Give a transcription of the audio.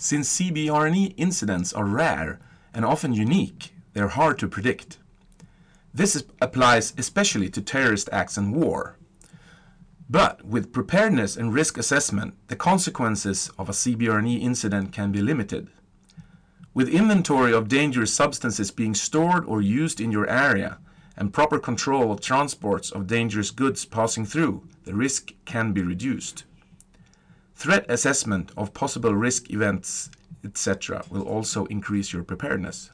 Since CBRNE incidents are rare and often unique, they are hard to predict. This applies especially to terrorist acts and war. But with preparedness and risk assessment, the consequences of a CBRNE incident can be limited. With inventory of dangerous substances being stored or used in your area and proper control of transports of dangerous goods passing through, the risk can be reduced. Threat assessment of possible risk events, etc. will also increase your preparedness.